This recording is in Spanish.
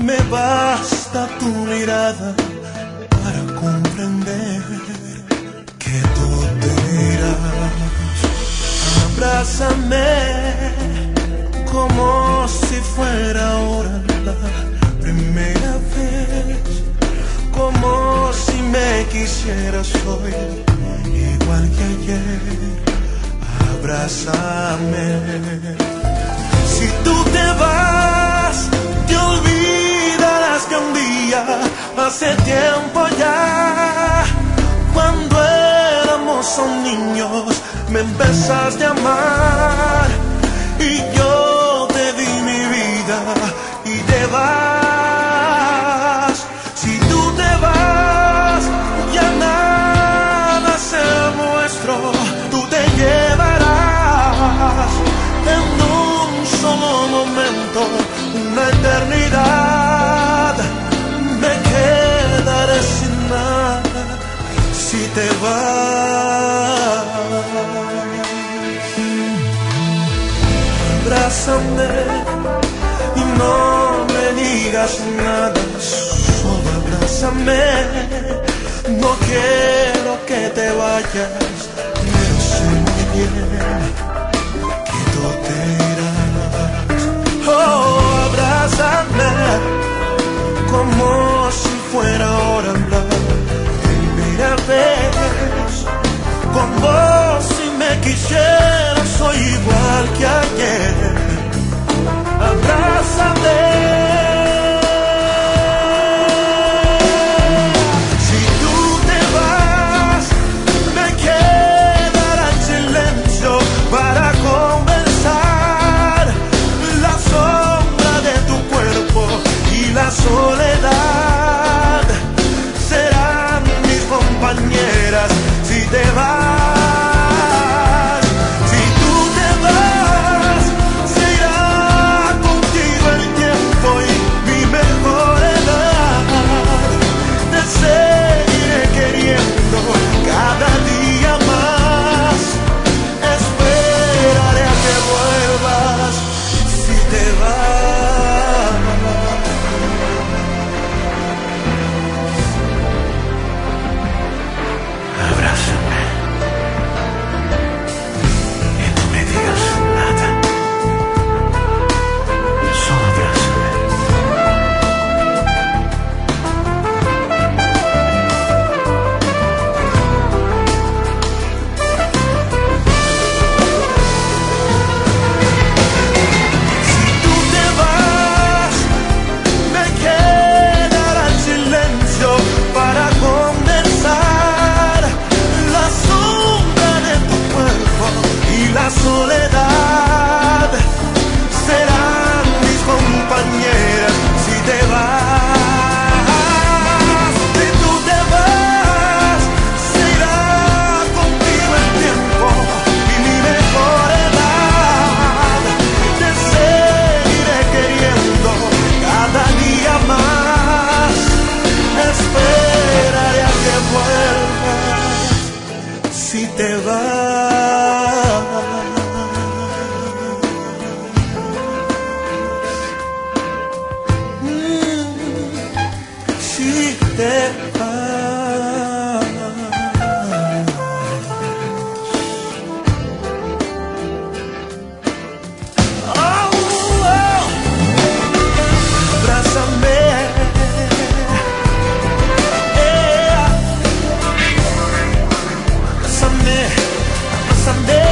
Me basta tu mirada para comprender que tú te irás. Abrázame como si fuera ahora la primera vez, como si me quisieras hoy, igual que ayer. Abrázame. Si tú te vas, te olvidarás que un día, hace tiempo ya, cuando éramos niños, me empezaste a amar y yo te di mi vida y te vas. Si tú te vas, ya nada será nuestro, tú te llevarás en un solo momento una eternidad. Me quedaré sin nada si te vas. Abrázame y no me digas nada, solo abrázame. No quiero que te vayas, pero sé muy bien que tú te irás. Oh, abrázame como si fuera ahora la primera vez. Con vos si me quisieras soy igual que ayer. Abrázame. Si tú te vas, me quedará en silencio para conversar la sombra de tu cuerpo y la soledad serán mis compañeras si te vas. Si tú te vas, se irá contigo el tiempo y mi mejor edad. Te seguiré queriendo cada día más. Esperaré a que vuelvas si te vas. Abrázame y no me digas nada, solo abrázame. Si tú te vas, me quedará en silencio para conversar la sombra de tu cuerpo y la soledad serán mis compañeras si te vas. Si tú te vas, se irá contigo el tiempo y mi mejor edad. Te seguiré queriendo cada día más. Esperaré a que vuelvas si te vas. Si te vas. Oh, oh. Abrázame. Abrázame, abrázame.